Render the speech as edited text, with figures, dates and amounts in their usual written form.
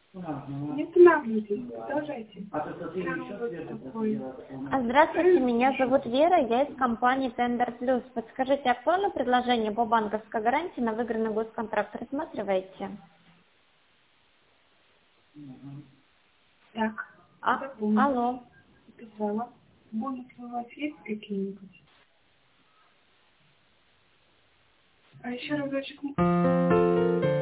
Не останавливайтесь, продолжайте. Здравствуйте, меня зовут Вера, я из компании Tender Plus. Подскажите, актуальное предложение по банковской гарантии на выигранный госконтракт рассматриваете? Так, Алло. записала. Бонусы у вас есть какие-нибудь? А еще разочек.